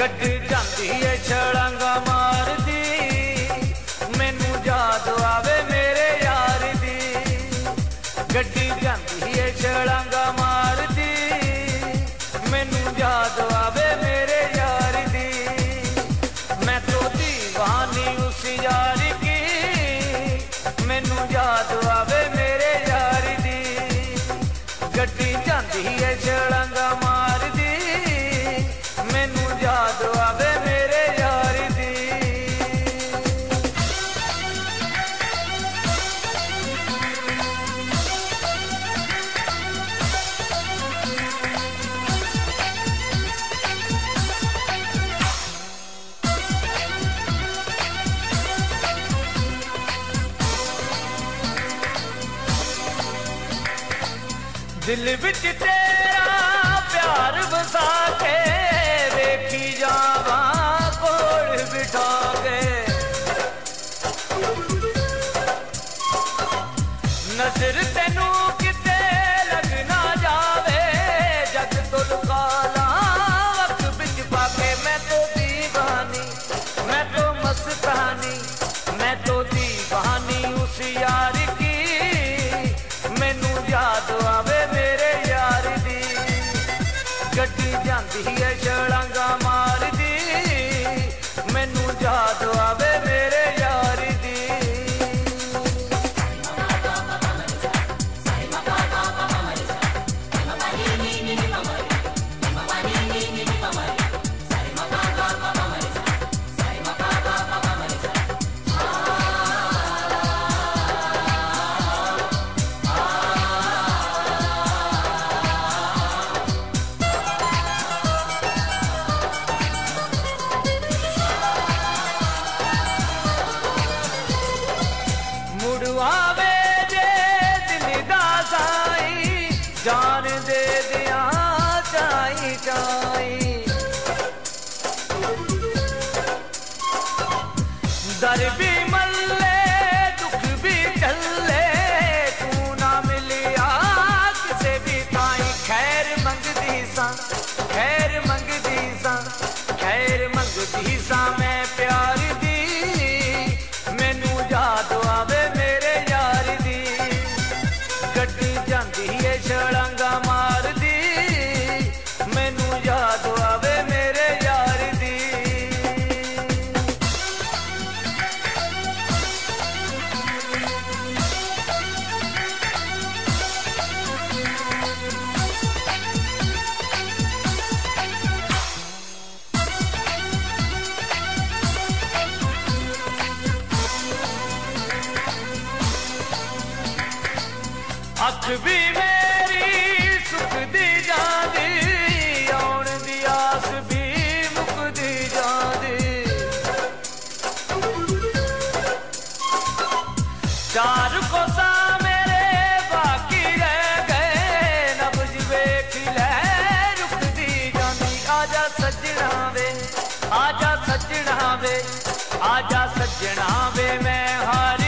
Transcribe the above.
गड्डी जाती है छलांगा मारदी, मैनू याद आवे मेरे यार दी। गड्डी जाती है छलांगा मारदी, मैनू याद आवे मेरे यार दी। मैं तो दीवानी उस यार की, मैनू याद आवे मेरे यार दी। गड्डी जाती है छलांगा मारदी, मैनू याद आवे मेरे यार दी। दिल विच तेरा प्यार बसा के, देखी जावा कोल बिठा के। नजर तेनू किते लग ना जावे, जग तो काला वक्त बिच पाके। मैं तो दीवानी, मैं तो मस्तानी, मैं तो दीवानी उस यार की, मैनू याद आवे मेरे यार दी। गड्डी जाती है छलांगा मारदी, मैनू याद आवे मेरे यार दी। आवे जे दिल दा साई, जान दे दिया चाई चाई। दर भी मल्ले दुख भी चले, तू ना मिलिया किसे भी ताई। खैर मंगदी सा, खैर मंगदी सा, खैर मंगदी सा मैं प्यार दी, मैनू याद आवे मेरे यार दी। गड्डी जाती है छलांगा मारदी, मैनू याद आवे मेरे यार दी। अख भी मेरी सुख दी जादी, आउण दी आस भी मुकदी जादी। चार कोसा मेरे बाकी रह गए, नब्ज वेख लै रुकदी जादी। आजा सजना वे, आजा सजना वे, आजा सजना वे, मैं हार